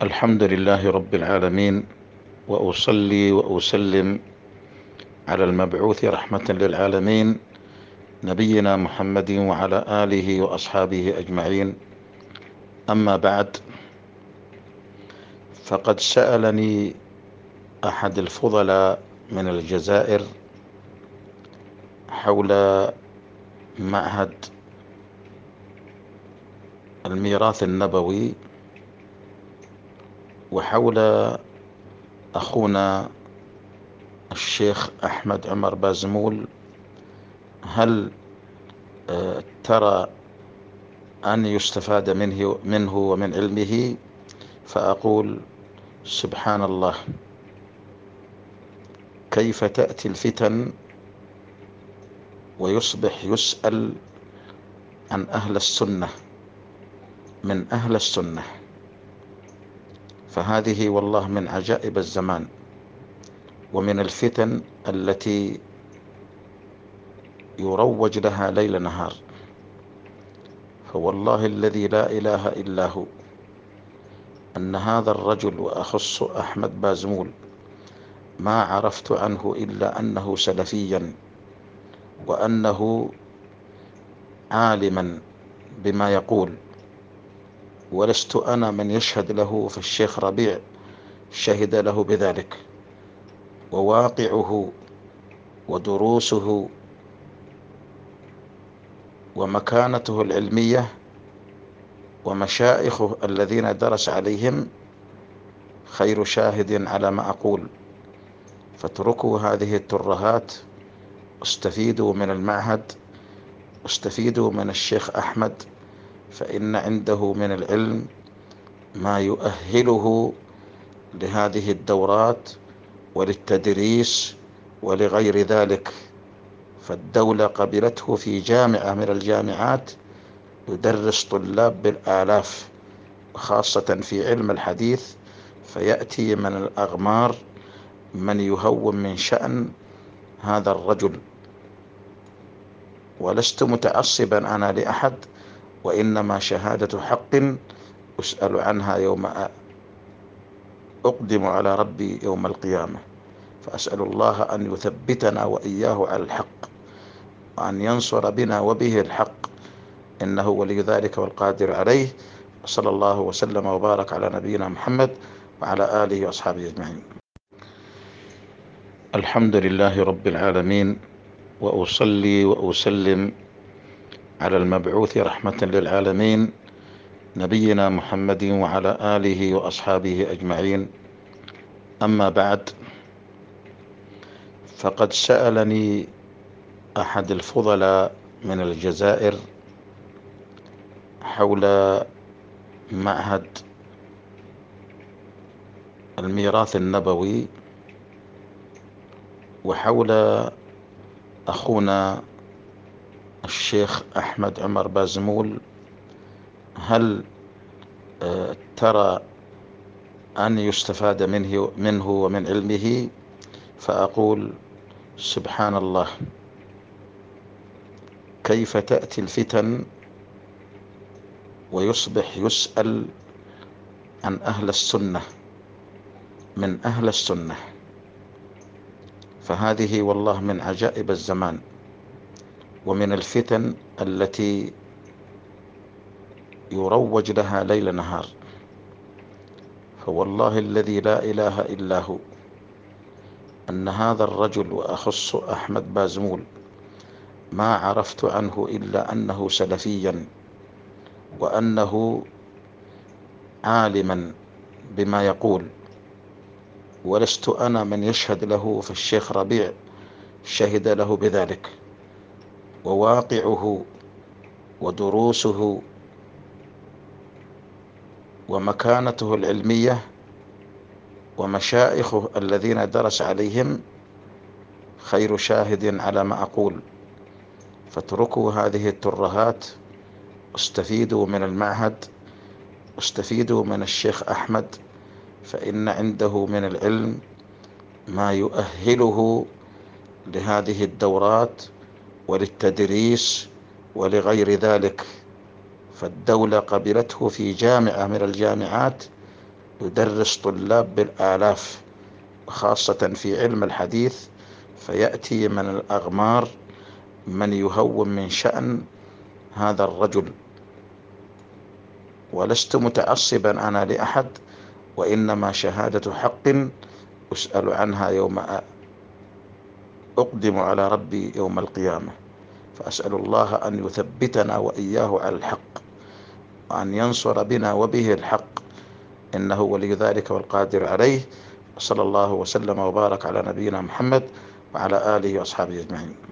الحمد لله رب العالمين، وأصلي وأسلم على المبعوث رحمة للعالمين نبينا محمد وعلى آله وأصحابه أجمعين. أما بعد، فقد سألني أحد الفضلاء من الجزائر حول معهد الميراث النبوي وحول أخونا الشيخ أحمد عمر بازمول. هل ترى أن يستفاد منه ومن علمه؟ فأقول: سبحان الله، كيف تأتي الفتن ويصبح يسأل عن أهل السنة من أهل السنة. فهذه والله من عجائب الزمان ومن الفتن التي يروج لها ليل نهار. فوالله الذي لا إله إلا هو أن هذا الرجل، وأخص أحمد بازمول، ما عرفت عنه إلا أنه سلفيا وأنه عالما بما يقول، ولست أنا من يشهد له، فالشيخ ربيع شهد له بذلك، وواقعه ودروسه ومكانته العلمية ومشايخه الذين درس عليهم خير شاهد على ما أقول. فاتركوا هذه الترهات، استفيدوا من المعهد، استفيدوا من الشيخ أحمد، فإن عنده من العلم ما يؤهله لهذه الدورات وللتدريس ولغير ذلك. فالدولة قبلته في جامعة من الجامعات يدرس طلاب بالآلاف، خاصة في علم الحديث. فيأتي من الأغمار من يهون من شأن هذا الرجل. ولست متعصبا أنا لأحد، وإنما شهادة حق أسأل عنها يوم أقدم على ربي يوم القيامة. فأسأل الله أن يثبتنا وإياه على الحق، وأن ينصر بنا وبه الحق، إنه ولي ذلك والقادر عليه. صلى الله وسلم وبارك على نبينا محمد وعلى آله وأصحابه أجمعين. الحمد لله رب العالمين، وأصلي وأسلم على المبعوث رحمة للعالمين نبينا محمد وعلى آله وأصحابه أجمعين. أما بعد، فقد سألني أحد الفضلاء من الجزائر حول معهد الميراث النبوي وحول أخونا الشيخ أحمد عمر بازمول. هل ترى أن يستفاد منه ومن علمه؟ فأقول: سبحان الله، كيف تأتي الفتن ويصبح يسأل عن أهل السنة من أهل السنة. فهذه والله من عجائب الزمان ومن الفتن التي يروج لها ليل نهار. فوالله الذي لا إله إلا هو أن هذا الرجل، وأخص أحمد بازمول، ما عرفت عنه إلا أنه سلفيا وأنه عالما بما يقول، ولست أنا من يشهد له، فالشيخ ربيع شهد له بذلك، وواقعه ودروسه ومكانته العلمية ومشايخه الذين درس عليهم خير شاهد على ما أقول. فاتركوا هذه الترهات، استفيدوا من المعهد، استفيدوا من الشيخ أحمد، فإن عنده من العلم ما يؤهله لهذه الدورات وللتدريس ولغير ذلك. فالدولة قبلته في جامعة من الجامعات يدرس طلاب بالآلاف، خاصة في علم الحديث، فيأتي من الأغمار من يهون من شأن هذا الرجل. ولست متعصبا أنا لأحد، وإنما شهادة حق أسأل عنها يوم أقدم على ربي يوم القيامة. فأسأل الله أن يثبتنا وإياه على الحق، وأن ينصر بنا وبه الحق، إنه ولي ذلك والقادر عليه. صلى الله وسلم وبارك على نبينا محمد وعلى آله وأصحابه أجمعين.